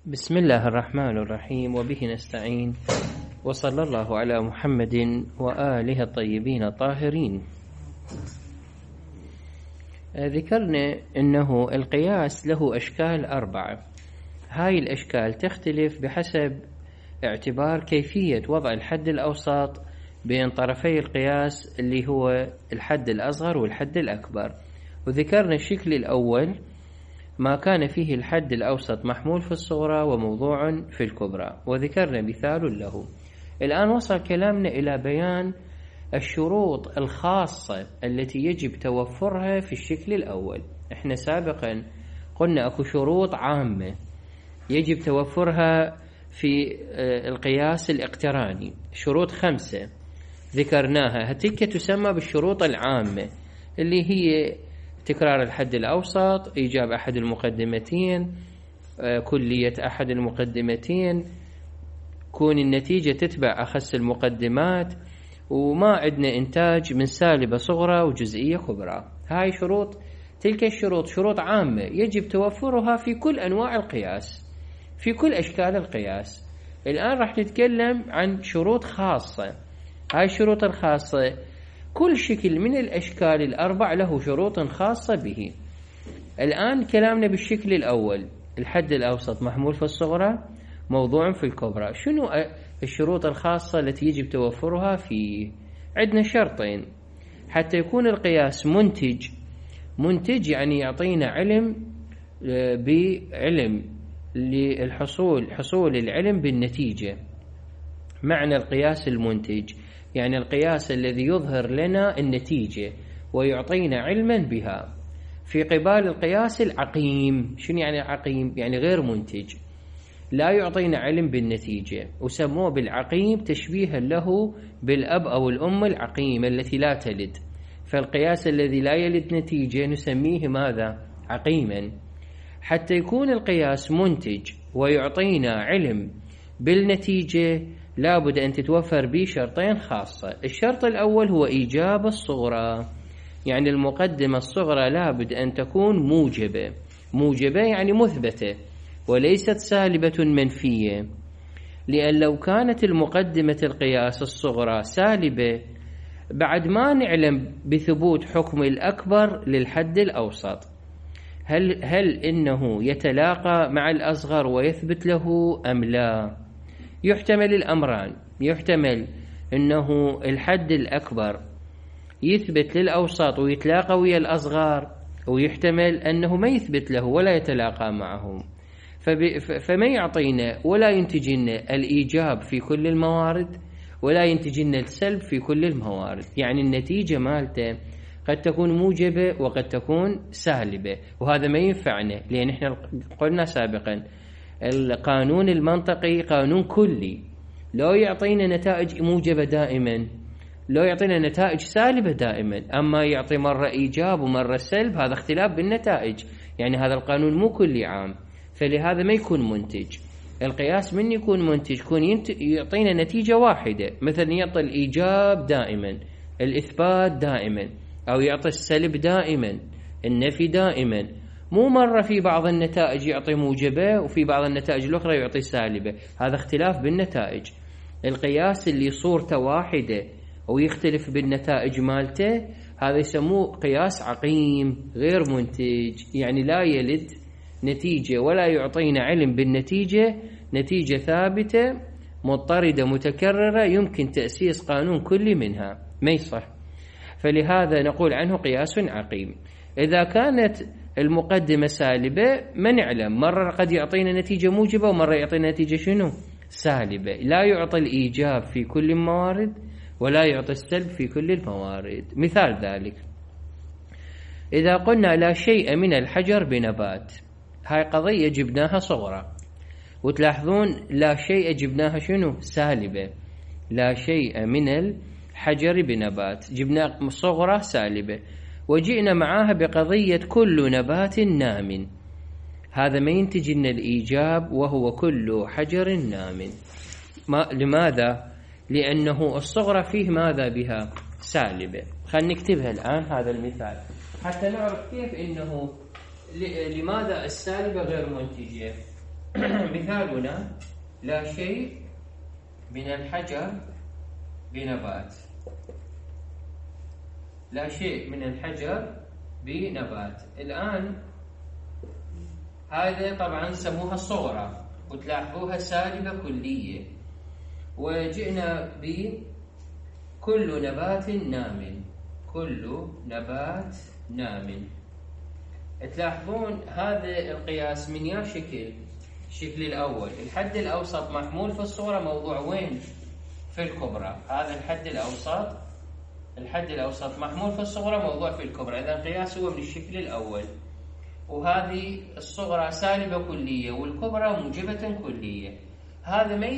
بسم الله الرحمن الرحيم، وبه نستعين، وصلى الله على محمد وآله الطيبين الطاهرين. ذكرنا أنه القياس له أشكال 4. هاي الأشكال تختلف بحسب اعتبار كيفية وضع الحد الأوسط بين طرفي القياس اللي هو الحد الأصغر والحد الأكبر. وذكرنا الشكل الأول ما كان فيه الحد الأوسط محمول في الصغرى وموضوع في الكبرى، وذكرنا مثال له. الآن وصل كلامنا إلى بيان الشروط الخاصة التي يجب توفرها في الشكل الأول. احنا سابقا قلنا أكو شروط عامة يجب توفرها في القياس الاقتراني، شروط 5 ذكرناها، هتلك تسمى بالشروط العامة، اللي هي تكرار الحد الأوسط، إيجاب أحد المقدمتين، كلية أحد المقدمتين، كون النتيجة تتبع أخس المقدمات، وما عندنا إنتاج من سالبة صغرى وجزئية كبرى. هاي شروط، تلك الشروط شروط عامة يجب توفرها في كل أنواع القياس، في كل أشكال القياس. الآن راح نتكلم عن شروط خاصة. هاي الشروط الخاصة كل شكل من الأشكال 4 له شروط خاصة به. الآن كلامنا بالشكل الأول، الحد الأوسط محمول في الصغرى، موضوع في الكبرى. شنو الشروط الخاصة التي يجب توفرها فيه؟ عندنا شرطين حتى يكون القياس منتج يعني يعطينا علم بعلم حصول العلم بالنتيجة. معنى القياس المنتج يعني القياس الذي يظهر لنا النتيجة ويعطينا علما بها. في قبال القياس العقيم، شنو يعني عقيم؟ يعني غير منتج، لا يعطينا علم بالنتيجة، وسموه بالعقيم تشبيها له بالأب أو الأم العقيمة التي لا تلد. فالقياس الذي لا يلد نتيجة نسميه ماذا؟ عقيما. حتى يكون القياس منتج ويعطينا علم بالنتيجة لابد أن تتوفر به شرطين خاصة. الشرط الأول هو إيجاب الصغرى، يعني المقدمة الصغرى لابد أن تكون موجبة يعني مثبتة وليست سالبة منفية، لأن لو كانت المقدمة القياس الصغرى سالبة بعد ما نعلم بثبوت حكم الأكبر للحد الأوسط. هل إنه يتلاقى مع الأصغر ويثبت له أم لا؟ يحتمل الأمران، يحتمل أنه الحد الأكبر يثبت للأوسط ويتلاقى ويا الأصغر، ويحتمل أنه ما يثبت له ولا يتلاقى معهم، فما يعطينا ولا ينتجنا الإيجاب في كل الموارد ولا ينتجنا السلب في كل الموارد. يعني النتيجة مالته قد تكون موجبة وقد تكون سالبة، وهذا ما ينفعنا، لأن احنا قلنا سابقا القانون المنطقي قانون كلي، لو يعطينا نتائج موجبة دائما، لو يعطينا نتائج سالبة دائما. أما يعطي مرة إيجاب ومرة سلب، هذا اختلاف بالنتائج، يعني هذا القانون مو كلي عام، فلهذا ما يكون منتج. القياس من يكون منتج؟ يكون يعطينا نتيجة واحدة، مثلا يعطي الإيجاب دائما، الإثبات دائما، أو يعطي السلب دائما، النفي دائما، مو مرة في بعض النتائج يعطي موجبة وفي بعض النتائج الأخرى يعطي سالبة. هذا اختلاف بالنتائج. القياس اللي صورته واحدة ويختلف بالنتائج مالته هذا يسموه قياس عقيم غير منتج، يعني لا يلد نتيجة ولا يعطينا علم بالنتيجة، نتيجة ثابتة مضطردة متكررة يمكن تأسيس قانون كلي منها، ما يصح. فلهذا نقول عنه قياس عقيم. إذا كانت المقدمة سالبة ما نعلم، مرة قد يعطينا نتيجة موجبة ومرة يعطينا نتيجة شنو؟ سالبة. لا يعطي الإيجاب في كل الموارد ولا يعطي السلب في كل الموارد. مثال ذلك إذا قلنا لا شيء من الحجر بنبات، هاي قضية جبناها صغرى، وتلاحظون لا شيء جبناها شنو؟ سالبة. لا شيء من الحجر بنبات جبناها صغرى سالبة، وجئنا معاها بقضية كل نبات نام، هذا ما ينتج لنا الإيجاب وهو كل حجر نام. لماذا؟ لأنه الصغرى فيه ماذا بها؟ سالبة. خلينا نكتبها الآن هذا المثال حتى نعرف كيف إنه لماذا السالبة غير منتجة. مثالنا لا شيء من الحجر بنبات. لا شيء من الحجر بنبات. الآن هذا طبعا سموها الصغرى وتلاحظوها سالبة كلية، وجئنا بكل نبات نام. كل نبات نام. تلاحظون هذا القياس من يا شكل؟ الشكل الأول الحد الأوسط محمول في الصغرى، موضوع وين؟ في الكبرى. هذا الحد الأوسط، الحد الأوسط محمول في الصغرى، موضوع في الكبرى. إذا القياس هو من الشكل الأول، وهذه الصغرى سالبة كلية والكبرى موجبة كلية. هذا ما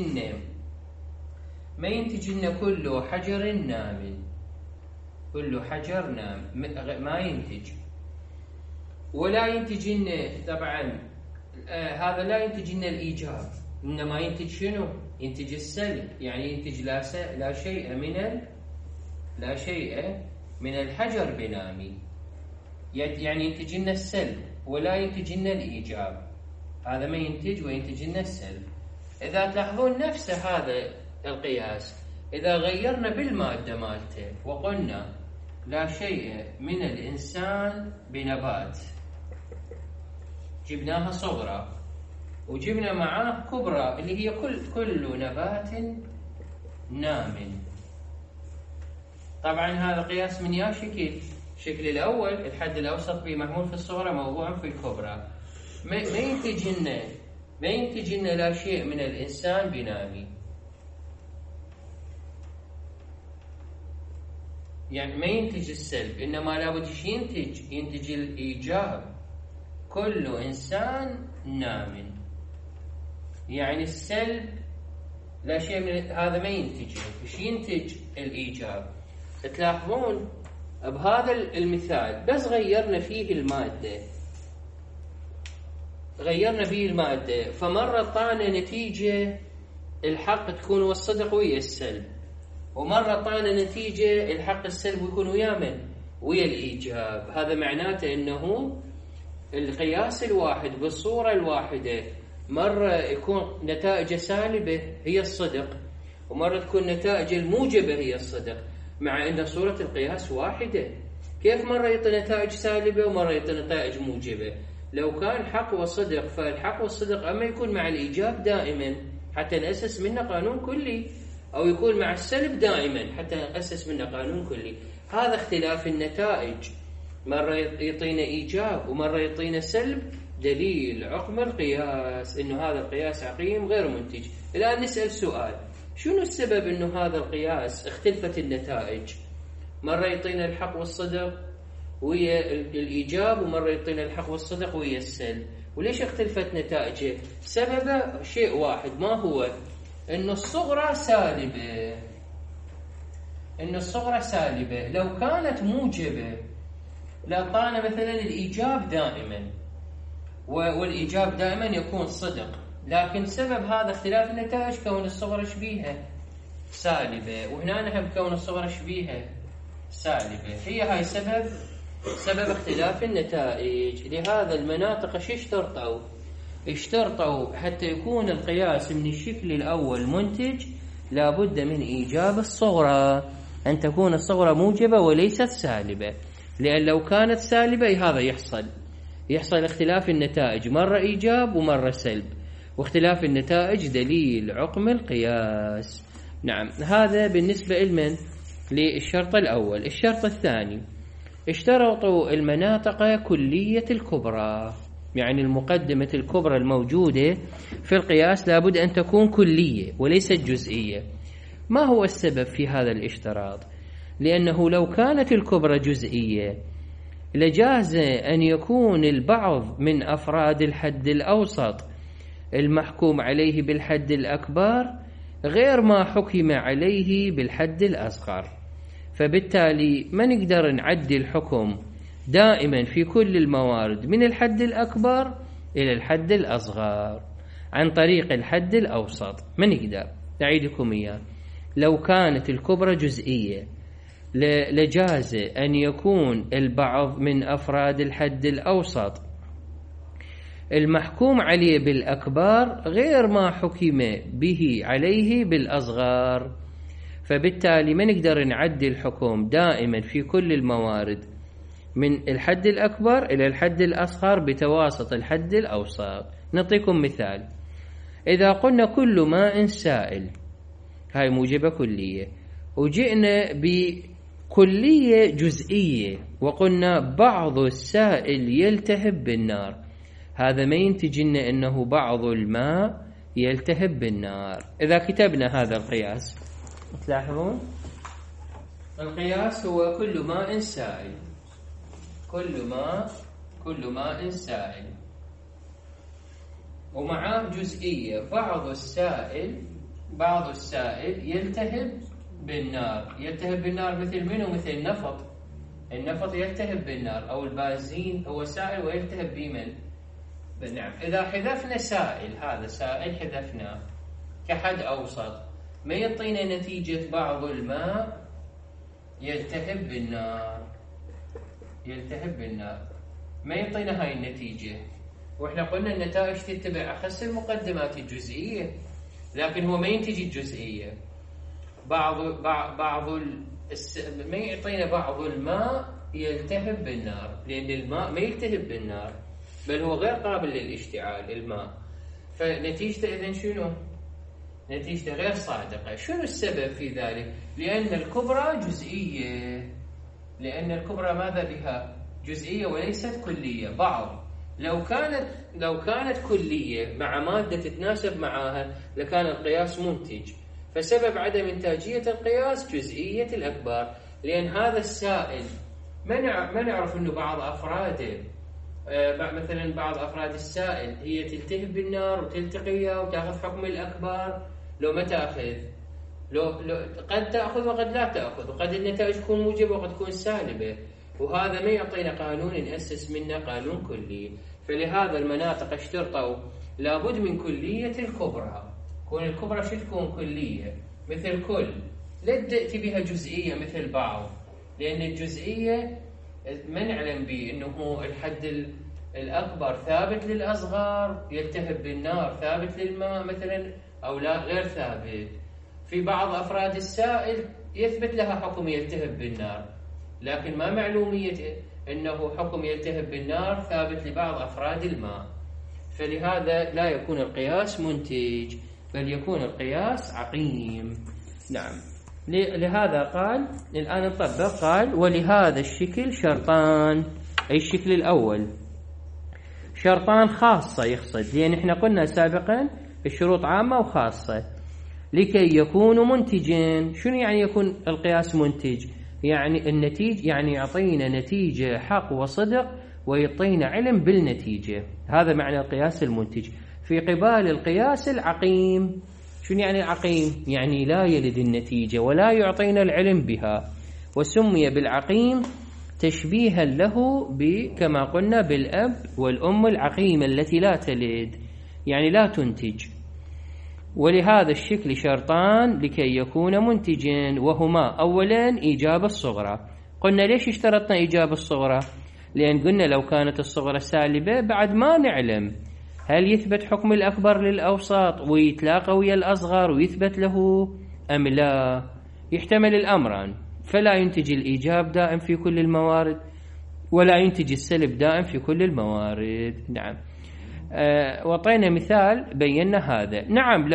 ينتج لنا كل حجر نام. كل حجر نام ما ينتج، ولا ينتج لنا طبعا هذا لا ينتج لنا الإيجاب، إنما ينتج شنو؟ ينتج السلب. يعني ينتج لا شيء من الحجر بنامي، يعني ينتج لنا السلب ولا ينتج لنا الإيجاب. هذا ما ينتج وينتج لنا السلب. إذا تلاحظون نفس هذا القياس إذا غيرنا بالمادة مالته وقلنا لا شيء من الإنسان بنبات، جبناها صغرى وجبنا معاه كبرى اللي هي كل نبات نام. طبعا هذا قياس من يا شكل؟ الشكل الأول الحد الأوسط به محمول في الصغرى موضوع في الكبرى. ما ينتج لنا لا شيء من الإنسان بنامي، يعني ما ينتج السلب، إنما لابد ينتج الإيجاب. كل إنسان نام، يعني السلب لا شيء من هذا ما ينتجه. إيش ينتج؟ الإيجاب. تلاحظون بهذا المثال بس غيرنا فيه المادة، فمرة طعنا نتيجة الحق تكون والصدق ويا السلب، ومرة طعنا نتيجة الحق السلب يكون ويا الإيجاب. هذا معناته أنه القياس الواحد بالصورة الواحدة مرة يكون نتائج سالبة هي الصدق، ومرة تكون نتائج الموجبة هي الصدق، مع أن صورة القياس واحدة. كيف مرة يعطي نتائج سالبة ومرة يعطي نتائج موجبة؟ لو كان حق وصدق فالحق والصدق أما يكون مع الإيجاب دائما حتى نأسس منه قانون كلي، أو يكون مع السلب دائما حتى نأسس منه قانون كلي. هذا اختلاف النتائج، مرة يعطينا إيجاب ومرة يعطينا سلب، دليل عقم القياس إنه هذا القياس عقيم غير منتج. الآن نسأل سؤال، شنو السبب إنه هذا القياس اختلفت النتائج؟ مرة يعطينا الحق والصدق ويا الإيجاب، ومرة يعطينا الحق والصدق ويا السلب. وليش اختلفت نتائجه؟ سببه شيء واحد، ما هو؟ إنه الصغرى سالبة. لو كانت موجبة لأعطانا مثلا الإيجاب دائما، والإيجاب دائما يكون صدق. لكن سبب هذا اختلاف النتائج كون الصغرى شبيهة سالبة، وهنا نحن كون الصغرى شبيهة سالبة. هي هاي سبب اختلاف النتائج. لهذا المناطق شو اشترطوا حتى يكون القياس من الشكل الأول منتج لابد من إيجاب الصغرى، أن تكون الصغرى موجبة وليست سالبة، لأن لو كانت سالبة هذا يحصل اختلاف النتائج، مرة إيجاب ومرة سلب، واختلاف النتائج دليل عقم القياس. نعم، هذا بالنسبة للشرط الأول. الشرط الثاني اشترطوا المناطق كلية الكبرى، يعني المقدمة الكبرى الموجودة في القياس لابد أن تكون كلية وليست جزئية. ما هو السبب في هذا الاشتراط؟ لأنه لو كانت الكبرى جزئية لجاز أن يكون البعض من أفراد الحد الأوسط المحكوم عليه بالحد الأكبر غير ما حكم عليه بالحد الأصغر، فبالتالي ما نقدر نعدي الحكم دائما في كل الموارد من الحد الأكبر إلى الحد الأصغر عن طريق الحد الأوسط، ما نقدر. أعيدكم إياه، لو كانت الكبرى جزئية لجاز أن يكون البعض من أفراد الحد الأوسط المحكوم عليه بالأكبر غير ما حكم به عليه بالأصغر. فبالتالي ما نقدر نعدي الحكم دائما في كل الموارد من الحد الأكبر إلى الحد الأصغر بتواسط الحد الأوسط. نعطيكم مثال: إذا قلنا كل ماء سائل، هاي موجبة كلية، وجئنا بكلية جزئية وقلنا بعض السائل يلتهب بالنار، هذا ما ينتج لنا أنه بعض الماء يلتهب بالنار. إذا كتبنا هذا القياس تلاحظون القياس هو كل ماء سائل، كل ماء سائل، ومعاه جزئية بعض السائل يلتهب بالنار. يلتهب بالنار مثل منه؟ مثل النفط يلتهب بالنار، أو البنزين هو سائل ويلتهب بمن؟ نعم. إذا حذفنا سائل، هذا سائل حذفناه كحد أوسط، ما يعطينا نتيجة بعض الماء يلتهب بالنار، ما يعطينا هاي النتيجة. وإحنا قلنا النتائج تتبع أخص المقدمات الجزئية، لكن هو ما ينتج الجزئية. ما يعطينا بعض الماء يلتهب بالنار، لأن الماء ما يلتهب بالنار، بل هو غير قابل للاشتعال الماء. فنتيجته إذن شنو؟ نتيجته غير صادقة. شنو السبب في ذلك؟ لأن الكبرى جزئية، لأن الكبرى ماذا بها؟ جزئية وليست كلية. بعض لو كانت كلية مع مادة تتناسب معها لكان القياس منتج. فسبب عدم إنتاجية القياس جزئية الأكبر، لأن هذا السائل ما نعرف أنه بعض أفراده، مثلا بعض أفراد السائل هي تلتهب بالنار وتلتقيها وتأخذ حكم الأكبر، لو ما تأخذ، لو قد تأخذ وقد لا تأخذ، وقد النتائج تكون موجبة وقد تكون سالبة، وهذا ما يعطينا قانون نأسس منه قانون كلي. فلهذا المناطق اشترطوا لابد من كلية الكبرى. كون الكبرى شو تكون كلية؟ مثل كل، لا تأتي بها جزئية مثل بعض، لأن الجزئية ما نعلم به أنه الحد الأكبر ثابت للأصغر يلتهب بالنار، ثابت للماء مثلا أو لا غير ثابت. في بعض أفراد السائل يثبت لها حكم يلتهب بالنار، لكن ما معلومية أنه حكم يلتهب بالنار ثابت لبعض أفراد الماء. فلهذا لا يكون القياس منتج، بل يكون القياس عقيم. نعم. لهذا قال الآن نطبق، قال ولهذا الشكل شرطان. أي الشكل الأول شرطان خاصة يقصد، لأن احنا قلنا سابقا الشروط عامة وخاصة. لكي يكونوا منتجين. شنو يعني يكون القياس منتج؟ يعني النتيجة، يعني يعطينا نتيجة حق وصدق ويعطينا علم بالنتيجة. هذا معنى القياس المنتج في قبال القياس العقيم. شنو يعني العقيم؟ يعني لا يلد النتيجة ولا يعطينا العلم بها، وسمي بالعقيم تشبيها له كما قلنا بالأب والأم العقيمة التي لا تلد، يعني لا تنتج. ولهذا الشكل شرطان لكي يكون منتجا، وهما أولا إيجاب الصغرى. قلنا ليش اشترطنا إيجاب الصغرى؟ لأن قلنا لو كانت الصغرى سالبة بعد ما نعلم هل يثبت حكم الأكبر للأوسط ويتلاقى ويا الأصغر ويثبت له أم لا. يحتمل الأمران، فلا ينتج الإيجاب دائم في كل الموارد ولا ينتج السلب دائم في كل الموارد. نعم. وطينا مثال بينا هذا. نعم،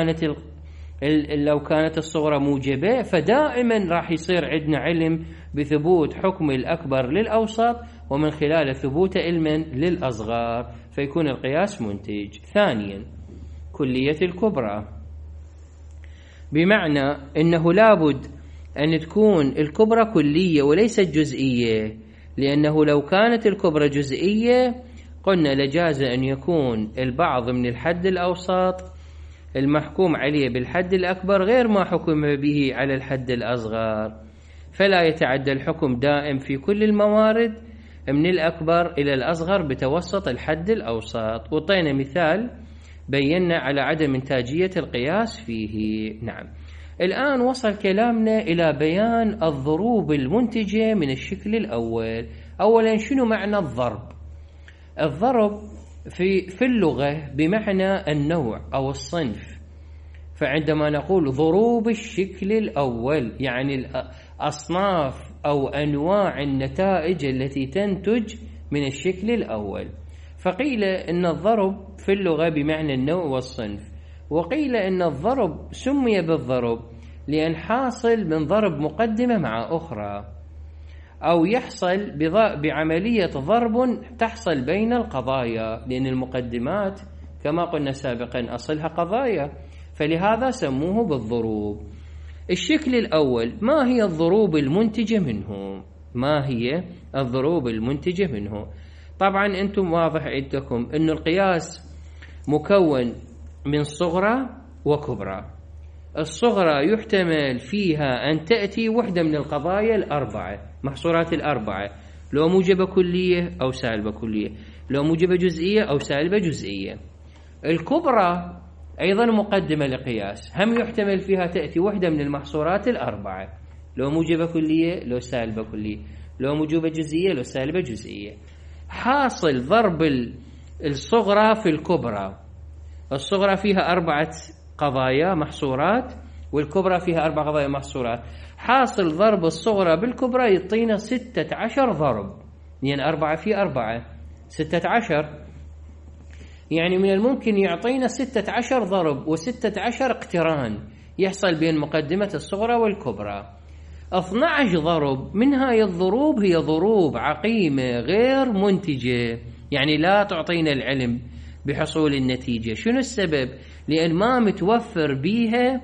لو كانت الصغرى موجبة فدائما راح يصير عندنا علم بثبوت حكم الأكبر للأوسط ومن خلال ثبوت علما للأصغر، فيكون القياس منتج. ثانيا كلية الكبرى، بمعنى أنه لابد أن تكون الكبرى كلية وليست جزئية، لأنه لو كانت الكبرى جزئية قلنا لجاز أن يكون البعض من الحد الأوسط المحكوم عليه بالحد الأكبر غير ما حكم به على الحد الأصغر، فلا يتعدى الحكم دائم في كل الموارد من الأكبر إلى الأصغر بتوسط الحد الأوسط. وطينا مثال بينا على عدم إنتاجية القياس فيه. نعم. الآن وصل كلامنا إلى بيان الضروب المنتجة من الشكل الأول. أولا شنو معنى الضرب؟ الضرب في اللغة بمعنى النوع أو الصنف. فعندما نقول ضروب الشكل الأول يعني أصناف أو أنواع النتائج التي تنتج من الشكل الأول. فقيل إن الضرب في اللغة بمعنى النوع والصنف، وقيل إن الضرب سمي بالضرب لأن حاصل من ضرب مقدمة مع أخرى، أو يحصل بعملية ضرب تحصل بين القضايا، لأن المقدمات كما قلنا سابقا أصلها قضايا، فلهذا سموه بالضروب. الشكل الأول ما هي الضروب المنتجة منه؟ ما هي الضروب المنتجة منه؟ طبعا أنتم واضح عندكم أن القياس مكون من صغرى وكبرى. الصغرى يحتمل فيها أن تأتي وحدة من القضايا الأربعة، محصورات الأربعة، لو موجبة كلية أو سالبة كلية، لو موجبة جزئية أو سالبة جزئية. الكبرى أيضا مقدمة لقياس، هم يحتمل فيها تأتي وحدة من المحصورات الأربعة، لو موجبة كلية لو سالبة كلية، لو موجبة جزئية لو سالبة جزئية. حاصل ضرب الصغرى في الكبرى. الصغرى فيها 4 قضايا محصورات، والكبرى فيها 4 قضايا محصورات. حاصل ضرب الصغرى بالكبرى يعطينا 16 ضرب، يعني 4 في 4 16، يعني من الممكن يعطينا 16 ضرب و16 اقتران يحصل بين مقدمة الصغرى والكبرى. 12 ضرب من هاي الضروب هي ضروب عقيمة غير منتجة، يعني لا تعطينا العلم بحصول النتيجة. شنو السبب؟ لأن ما متوفر بيها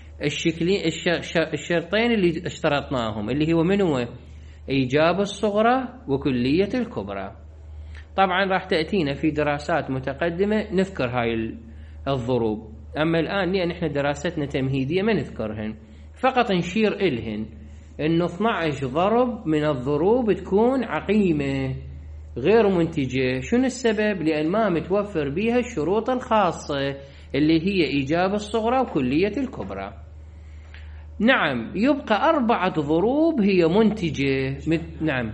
الشرطين اللي اشترطناهم، اللي هو من هو؟ إيجاب الصغرى وكلية الكبرى. طبعا راح تأتينا في دراسات متقدمة نذكر هاي الضروب، أما الآن لأن احنا دراستنا تمهيدية ما نذكرهن، فقط نشير إلهن إنه 12 ضرب من الضروب تكون عقيمة غير منتجة. شنو السبب؟ لأن ما متوفر بها الشروط الخاصة اللي هي إيجاب الصغرى وكلية الكبرى. نعم، يبقى 4 ضروب هي منتجة. نعم،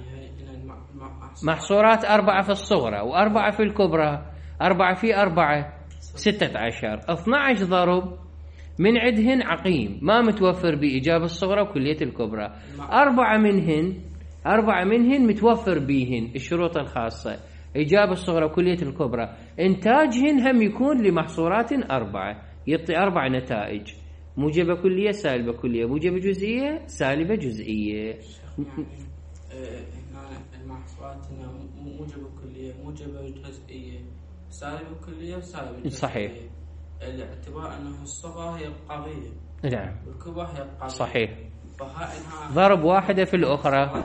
محصورات 4 في الصغرى و4 في الكبرى، 4 في 4 16. 12 ضرب من عدهن عقيم ما متوفر بإيجاب الصغرى وكلية الكبرى. 4 منهن متوفر بيهن الشروط الخاصة، إيجاب الصغرى وكلية الكبرى. إنتاجهن هم يكون لمحصورات 4، يعطي 4 نتائج: موجبة كلية سالبة كلية، موجبة جزئية سالبة جزئية. المحصورات موجبة كلية موجبة جزئية سالبة كلية وسالبة جزئية. صحيح، الاعتبار أنه الصغرى هي قضية، نعم، والكبرى هي قضية. صحيح. ضرب واحدة في الأخرى،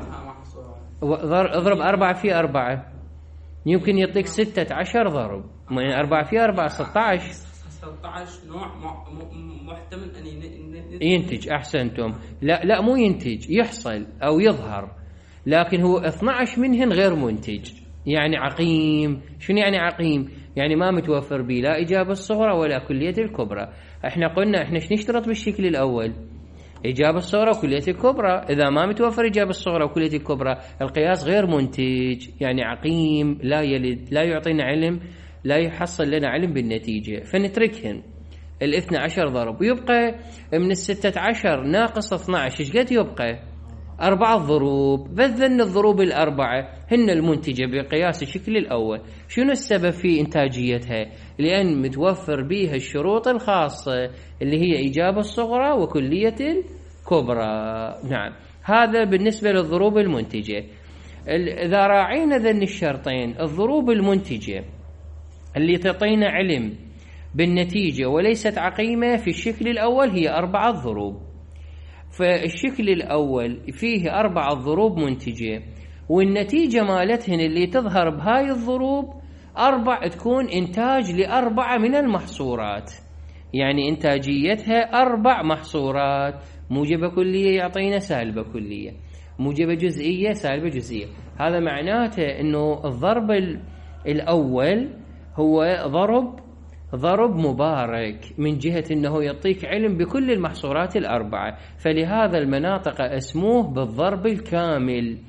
اضرب 4 في 4 يمكن يعطيك 16 ضرب، من 4 في 4 16 نوع محتمل أن ينتج. أحسنتم. لا مو ينتج، يحصل أو يظهر، لكن هو 12 منهن غير منتج، يعني عقيم. شنو يعني عقيم؟ يعني ما متوفر به لا إجابة الصغرى ولا كلية الكبرى. احنا قلنا احنا نشترط بالشكل الأول إجابة الصغرى وكلية الكبرى. إذا ما متوفر إجابة الصغرى وكلية الكبرى القياس غير منتج، يعني عقيم، لا يلد، لا يعطينا علم، لا يحصل لنا علم بالنتيجة، فنتركهن. 12 ضرب، ويبقى من 16 ناقص 12 ايش قد يبقى؟ 4 ضروب. بذلن الضروب الأربعة هن المنتجة بقياس الشكل الأول. شنو السبب في إنتاجيتها؟ لأن متوفر بها الشروط الخاصة اللي هي إيجاب الصغرى وكلية الكبرى. نعم، هذا بالنسبة للضروب المنتجة. إذا راعينا ذن الشرطين، الضروب المنتجة اللي تعطينا علم بالنتيجة وليست عقيمة في الشكل الأول هي 4 ضروب. فالشكل الأول فيه 4 ضروب منتجة، والنتيجة مالتهن اللي تظهر بهاي الضروب 4 تكون إنتاج ل4 من المحصورات، يعني إنتاجيتها 4 محصورات. موجبة كلية يعطينا سالبة كلية، موجبة جزئية سالبة جزئية. هذا معناته أنه الضرب الأول هو ضرب مبارك من جهة أنه يعطيك علم بكل المحصورات 4، فلهذا المناطق اسموه بالضرب الكامل،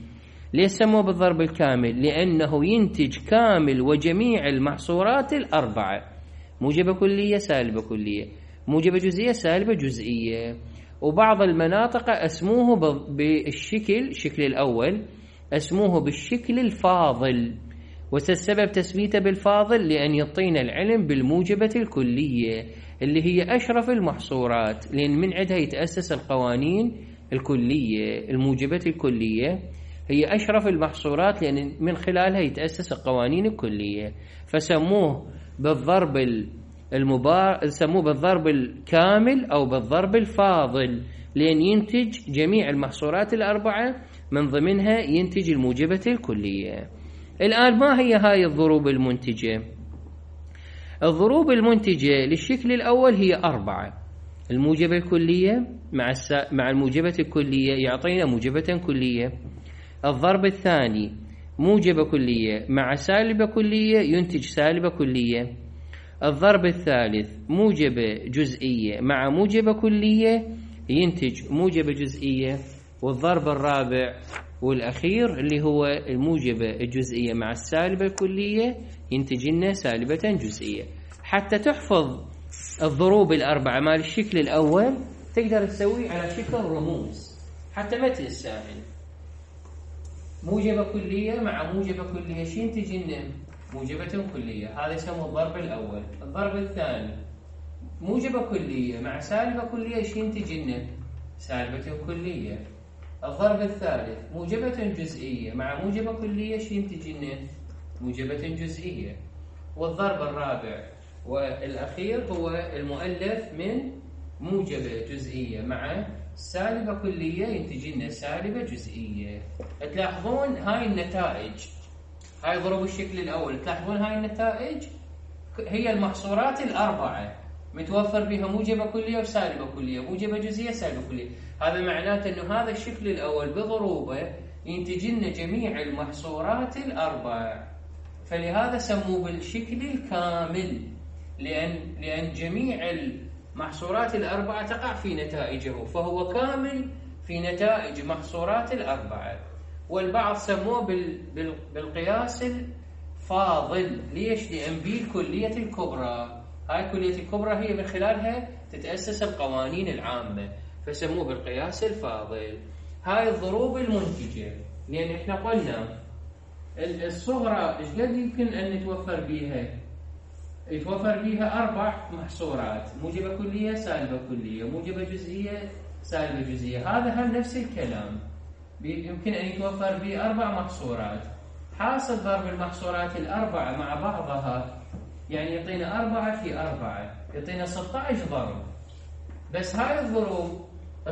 ليش سموه بالضرب الكامل؟ لأنه ينتج كامل وجميع المحصورات الأربعة، موجبة كلية سالبة كلية، موجبة جزئية سالبة جزئية. وبعض المناطق أسموه الشكل الأول أسموه بالشكل الفاضل، والسبب تسميته بالفاضل لأن يعطينا العلم بالموجبة الكلية اللي هي أشرف المحصورات، لأن من عندها يتأسس القوانين الكلية. الموجبة الكلية هي أشرف المحصورات لأن من خلالها يتأسس القوانين الكلية، فسموه بالضرب سموه بالضرب الكامل أو بالضرب الفاضل، لأن ينتج جميع المحصورات الأربعة من ضمنها ينتج الموجبة الكلية. الآن ما هي هاي الضروب المنتجة؟ الضروب المنتجة للشكل الأول هي 4. الموجبة الكلية مع الموجبة الكلية يعطينا موجبة كلية. الضرب الثاني موجبة كلية مع سالبة كلية ينتج سالبة كلية. الضرب الثالث موجبة جزئية مع موجبة كلية ينتج موجبة جزئية. والضرب الرابع والأخير اللي هو الموجبة الجزئية مع السالبة الكلية ينتج لنا سالبة جزئية. حتى تحفظ الضروب الأربعة مال الشكل الأول تقدر تسوي على شكل رموز حتى ما تنساهن. موجبة كلية مع موجبة كلية شو ينتج لنا؟ موجبة كلية، هذا يسموه الضرب الأول. الضرب الثاني موجبة كلية مع سالبة كلية شو ينتج لنا؟ سالبة كلية. الضرب الثالث موجبة جزئية مع موجبة كلية شو ينتج لنا؟ موجبة جزئية. والضرب الرابع والأخير هو المؤلف من موجبة جزئية مع سالبة كلية ينتج لنا سالبة جزئية. تلاحظون هاي النتائج، هاي ضروب الشكل الأول، تلاحظون هاي النتائج هي المحصورات الأربعة متوفر بها موجبة كلية وسالبة كلية، موجبة جزئية سالبة كلية. هذا معناته أنه هذا الشكل الأول بضروبه ينتج لنا جميع المحصورات الأربع، فلهذا سموه بالشكل الكامل، لأن جميع المحصورات الأربعة تقع في نتائجه، فهو كامل في نتائج محصورات الأربعة. والبعض سموه بالقياس الفاضل. ليش؟ لأن به الكلية الكبرى. هاي الكلية الكبرى هي من خلالها تتأسس القوانين العامة، فسموه بالقياس الفاضل. هاي الضروب المنتجة، لأن احنا قلنا الصغرى ايش قد يمكن أن نتوفر بيها؟ يتوفر بيها 4 محصورات، موجبة كلية سالبة كلية، موجبة جزئية سالبة جزئية. هذا هم نفس الكلام، يمكن أن يتوفر به 4 محصورات. حاصل ضرب المحصورات الأربعة مع بعضها يعني يعطينا 4 في 4 يعطينا 16 ضرب. بس هاي الضروب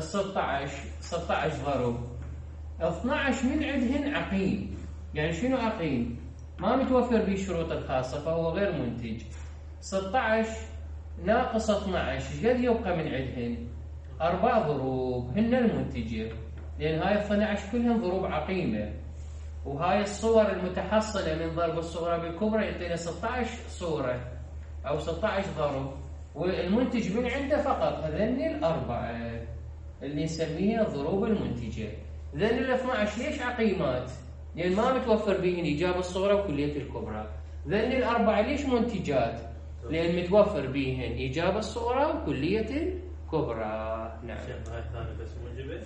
16 ضرب 12 من عندهن عقيم. يعني شنو عقيم؟ ما متوفر به الشروط الخاصة فهو غير منتج. 16 ناقص 12 قد يبقى من عندهن 4 ضروب هن المنتجة، لأن هاي 12 كلهم ضروب عقيمة. وهاي الصور المتحصلة من ضرب الصغرى بالكبرى يعطينا 16 صورة أو 16 ضرب، والمنتج من عنده فقط هذين الأربعة اللي نسميها الضروب المنتجة. ذن 12 ليش عقيمات؟ لأن ما متوفر بهن إيجاب الصغرى وكلية الكبرى. ذن الأربعة ليش منتجات؟ لأن متوفر بهن إيجاب الصغرى وكلية الكبرى. نعم. هاي الثانية بس موجبة؟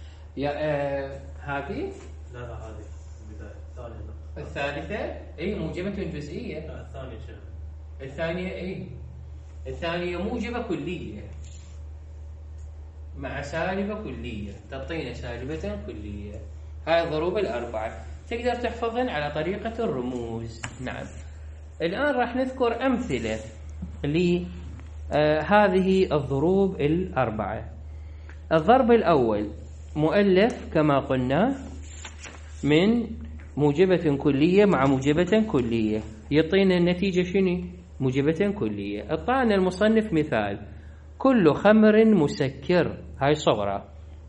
هذه؟ لا هذه البداية الثالثة أي موجبة جزئية. لا الثانية شنو؟ الثانية أي الثانية موجبة كلية مع سالبة كلية تعطينا سالبة كلية. هاي الضروب الأربعة تقدر تحفظهن على طريقة الرموز. نعم. الآن راح نذكر أمثلة لهذه الضروب الأربعة. الضرب الأول مؤلف كما قلنا من موجبة كلية مع موجبة كلية يعطينا النتيجة شنو؟ موجبة كلية. أعطانا المصنف مثال: كل خمر مسكر. هاي صغرى،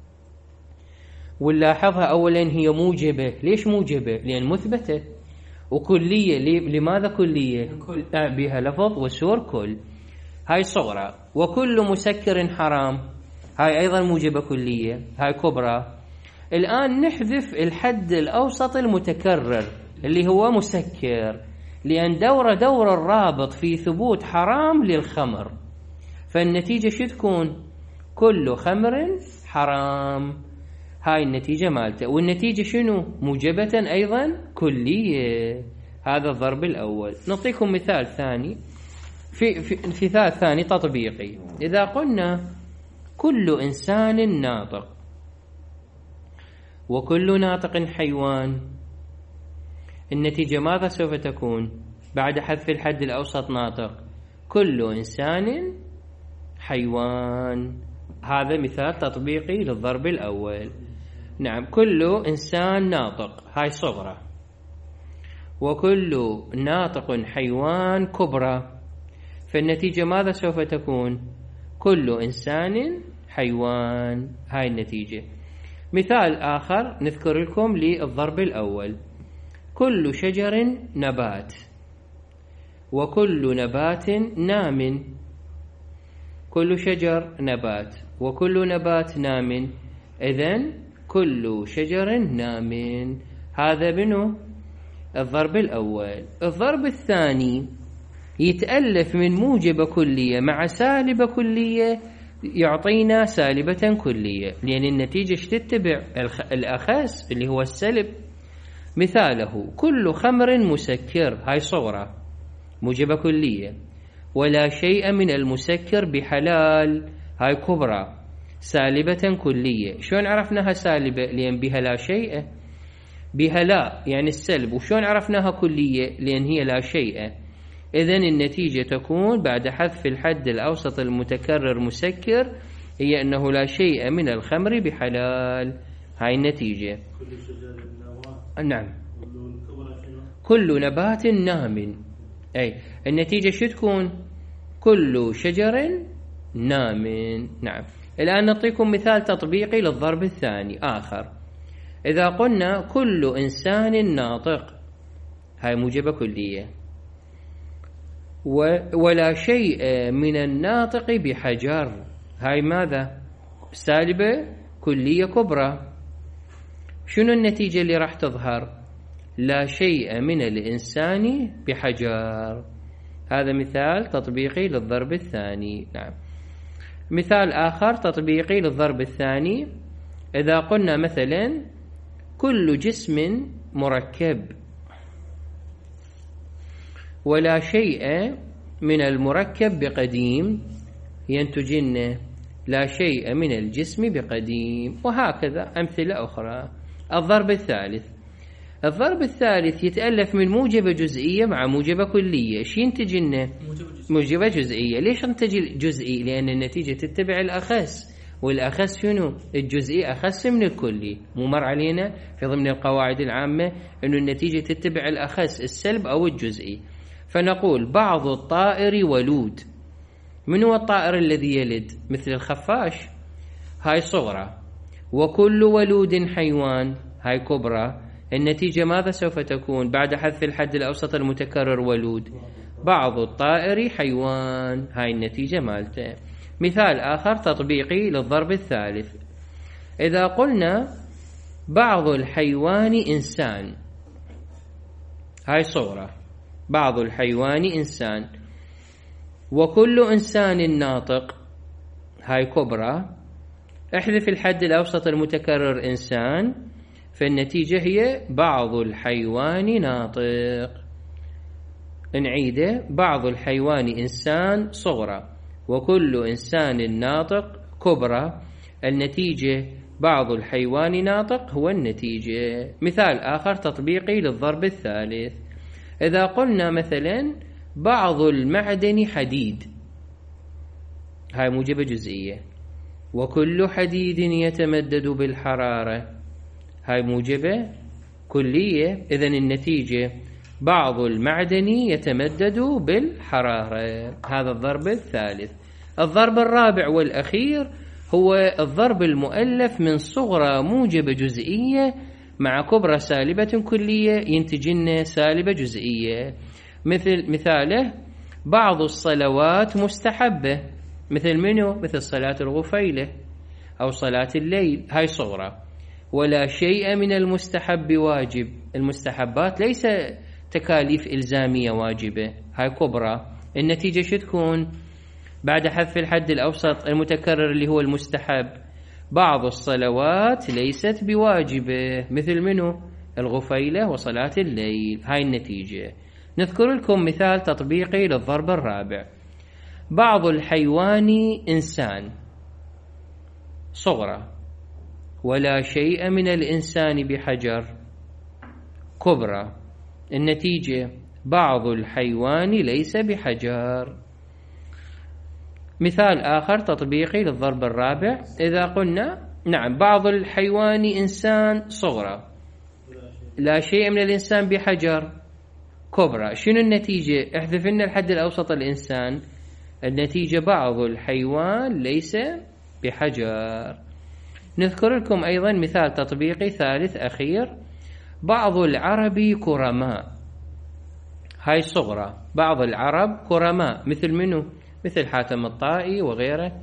ونلاحظها أولا هي موجبة. ليش موجبة؟ لأن مثبتة. وكلية لماذا كلية؟ بها لفظ وسور كل. هاي صغرى. وكل مسكر حرام. هاي أيضا موجبة كلية، هاي كبرى. الآن نحذف الحد الأوسط المتكرر اللي هو مسكر، لأن دور الرابط في ثبوت حرام للخمر، فالنتيجة شو تكون؟ كل خمر حرام. هاي النتيجة مالته. والنتيجة شنو؟ موجبة أيضا كلية. هذا الضرب الأول. نعطيكم مثال ثاني، في مثال ثاني تطبيقي. إذا قلنا كل إنسان ناطق وكل ناطق حيوان، النتيجة ماذا سوف تكون؟ بعد حذف الحد الأوسط ناطق، كل إنسان حيوان. هذا مثال تطبيقي للضرب الأول. نعم، كل إنسان ناطق هاي صغرى، وكل ناطق حيوان كبرى، فالنتيجة ماذا سوف تكون؟ كل إنسان حيوان. هاي النتيجة. مثال آخر نذكر لكم للضرب الأول، كل شجر نبات وكل نبات نام. كل شجر نبات وكل نبات نام، إذن كل شجر نام. هذا منه الضرب الأول. الضرب الثاني يتألف من موجب كلية مع سالب كلية يعطينا سالبة كلية، لأن النتيجة تتبع الأخس اللي هو السلب. مثاله كل خمر مسكر، هاي صغرى موجب كلية، ولا شيء من المسكر بحلال، هاي كبرى سالبة كلية. شلون عرفناها سالبة؟ لأن بها لا شيء، بها لا يعني السلب. وشلون عرفناها كلية؟ لأن هي لا شيء. إذن النتيجة تكون بعد حذف الحد الأوسط المتكرر مسكر هي أنه لا شيء من الخمر بحلال. هاي النتيجة. نعم، كل نبات نام، أي النتيجة شو تكون؟ كل شجر نام. نعم. الآن نعطيكم مثال تطبيقي للضرب الثاني آخر. إذا قلنا كل إنسان ناطق، هاي موجبة كلية، ولا شيء من الناطق بحجر، هاي ماذا؟ سالبة كلية كبرى. شنو النتيجة اللي راح تظهر؟ لا شيء من الإنسان بحجر. هذا مثال تطبيقي للضرب الثاني. نعم. مثال آخر تطبيقي للضرب الثاني، إذا قلنا مثلا كل جسم مركب ولا شيء من المركب بقديم، ينتجن لا شيء من الجسم بقديم، وهكذا أمثلة أخرى. الضرب الثالث، الضرب الثالث يتألف من موجبة جزئية مع موجبة كلية. شو ينتجن؟ موجبة جزئية. ليش ننتج جزئي؟ لأن النتيجة تتبع الأخس، والأخس شنو؟ الجزئي أخس من الكلي. مو مر علينا في ضمن القواعد العامة أنه النتيجة تتبع الأخس، السلب أو الجزئي. فنقول بعض الطائر ولود. من هو الطائر الذي يلد؟ مثل الخفاش، هاي صغرى. وكل ولود حيوان، هاي كبرى. النتيجة ماذا سوف تكون بعد حذف الحد الأوسط المتكرر ولود؟ بعض الطائر حيوان. هاي النتيجة مالته. مثال آخر تطبيقي للضرب الثالث، إذا قلنا بعض الحيوان إنسان، هاي صغرى، بعض الحيوان إنسان، وكل إنسان ناطق، هاي كبرى. احذف الحد الأوسط المتكرر إنسان، فالنتيجة هي بعض الحيوان ناطق. نعيده، بعض الحيوان إنسان صغرى، وكل إنسان ناطق كبرى. النتيجة بعض الحيوان ناطق هو النتيجة. مثال آخر تطبيقي للضرب الثالث، إذا قلنا مثلا بعض المعدن حديد، هاي موجبة جزئية، وكل حديد يتمدد بالحرارة، هاي موجبة كلية. إذن النتيجة بعض المعدن يتمدد بالحرارة. هذا الضرب الثالث. الضرب الرابع والأخير هو الضرب المؤلف من صغرى موجبة جزئية مع كبرى سالبة كلية، ينتجن سالبة جزئية. مثاله بعض الصلوات مستحبة، مثل منه؟ مثل صلاة الغفيلة أو صلاة الليل، هاي صغرى. ولا شيء من المستحب واجب. المستحبات ليس تكاليف إلزامية واجبة، هاي كبرى. النتيجة شو تكون بعد حذف الحد الأوسط المتكرر اللي هو المستحب؟ بعض الصلوات ليست بواجبة، مثل منه؟ الغفيلة وصلاة الليل. هاي النتيجة. نذكر لكم مثال تطبيقي للضرب الرابع. بعض الحيوان إنسان صغرى، ولا شيء من الإنسان بحجر كبرى. النتيجة بعض الحيوان ليس بحجر. مثال آخر تطبيقي للضرب الرابع، إذا قلنا نعم بعض الحيوان إنسان صغرى، لا شيء من الإنسان بحجر كبرى. شنو النتيجة؟ احذف لنا الحد الأوسط الإنسان. النتيجة بعض الحيوان ليس بحجر. نذكر لكم أيضا مثال تطبيقي ثالث أخير. بعض العرب كرماء، هاي صغرى. بعض العرب كرماء، مثل منه؟ مثل حاتم الطائي وغيره.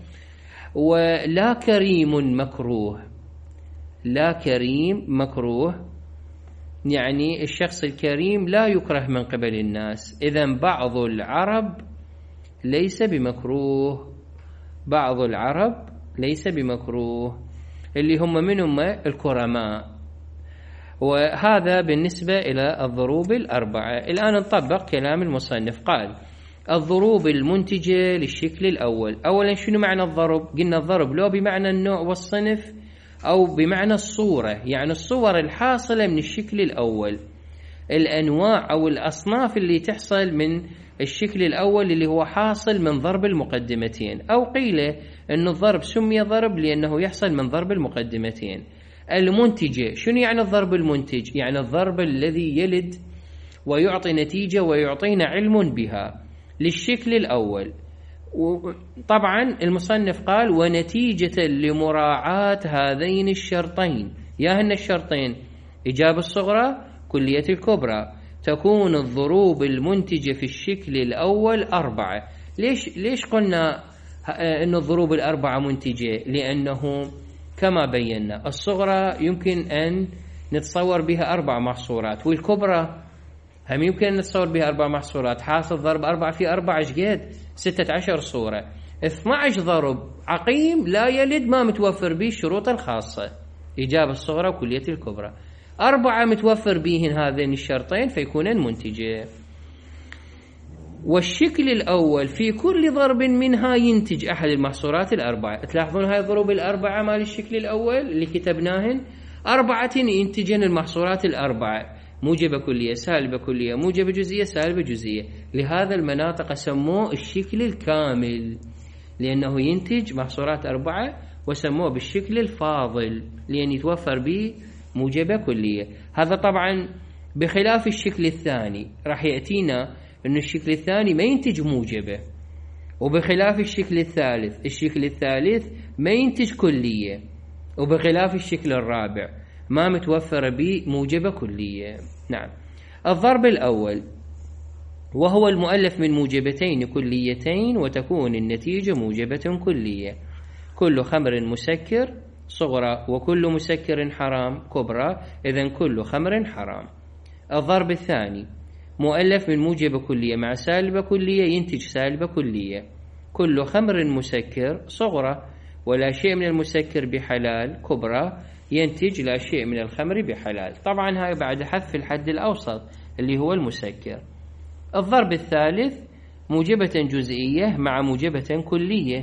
ولا كريم مكروه، لا كريم مكروه، يعني الشخص الكريم لا يكره من قبل الناس. إذن بعض العرب ليس بمكروه، بعض العرب ليس بمكروه، اللي هم منهم الكرماء. وهذا بالنسبة إلى الضروب الأربعة. الآن نطبق كلام المصنف. قال الضروب المنتجة للشكل الأول. أولا شنو معنى الضرب؟ قلنا الضرب لو بمعنى النوع والصنف أو بمعنى الصورة، يعني الصور الحاصلة من الشكل الأول، الأنواع أو الأصناف اللي تحصل من الشكل الأول اللي هو حاصل من ضرب المقدمتين. أو قيل أن الضرب سمي ضرب لأنه يحصل من ضرب المقدمتين. المنتجة شنو يعني الضرب المنتج؟ يعني الضرب الذي يلد ويعطي نتيجة ويعطينا علم بها للشكل الأول. طبعا المصنف قال ونتيجة لمراعاة هذين الشرطين. ياهن الشرطين؟ إجابة الصغرى كلية الكبرى. تكون الضروب المنتجة في الشكل الأول 4. ليش قلنا أن الضروب الأربعة منتجة؟ لأنه كما بينا الصغرى يمكن أن نتصور بها 4 محصورات، والكبرى هم يمكن أن نتصور بها 4 محصورات. حاصل ضرب 4 في 4 قد 16 صورة. 12 ضرب عقيم لا يلد ما متوفر به الشروط الخاصة، إجابة الصغرى وكلية الكبرى. 4 متوفر بهن هذين الشرطين فيكونن منتجة. والشكل الأول في كل ضرب منها ينتج أحد المحصورات الأربعة. تلاحظون هاي الضروب الأربعة مال الشكل الأول اللي كتبناهن 4 ينتجن المحصورات الأربعة، موجبة كلية سالبة كلية موجبة جزئية سالبة جزئية. لهذا المناطق سموه الشكل الكامل لأنه ينتج محصورات 4، وسموه بالشكل الفاضل لأن يتوفر به موجبة كلية. هذا طبعا بخلاف الشكل الثاني، راح يأتينا أن الشكل الثاني ما ينتج موجبة، وبخلاف الشكل الثالث، الشكل الثالث ما ينتج كلية، وبخلاف الشكل الرابع ما متوفر به موجبة كلية. نعم. الضرب الأول وهو المؤلف من موجبتين كليتين وتكون النتيجة موجبة كلية. كل خمر مسكر صغرى وكل مسكر حرام كبرى، إذن كل خمر حرام. الضرب الثاني مؤلف من موجبة كلية مع سالبة كلية ينتج سالبة كلية. كل خمر مسكر صغرى ولا شيء من المسكر بحلال كبرى، ينتج لا شيء من الخمر بحلال. طبعا هاي بعد حذف الحد الأوسط اللي هو المسكر. الضرب الثالث موجبة جزئية مع موجبة كلية،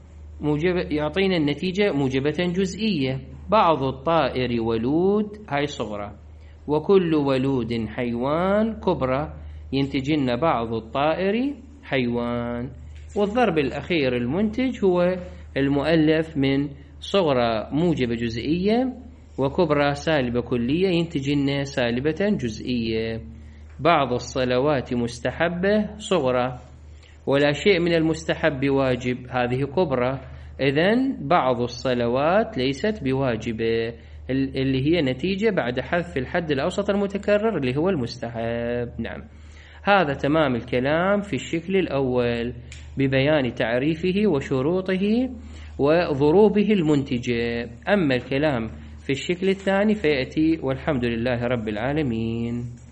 يعطينا النتيجة موجبة جزئية. بعض الطائر ولود، هاي صغرى، وكل ولود حيوان كبرى، ينتجن بعض الطائر حيوان. والضرب الأخير المنتج هو المؤلف من صغرى موجبة جزئية وكبرى سالبة كلية، ينتجن سالبة جزئية. بعض الصلوات مستحبة صغرى ولا شيء من المستحب واجب، هذه كبرى. إذن بعض الصلوات ليست بواجبة، اللي هي نتيجة بعد حذف الحد الأوسط المتكرر اللي هو المستحب. نعم. هذا تمام الكلام في الشكل الأول ببيان تعريفه وشروطه وضروبه المنتجة. أما الكلام في الشكل الثاني فيأتي والحمد لله رب العالمين.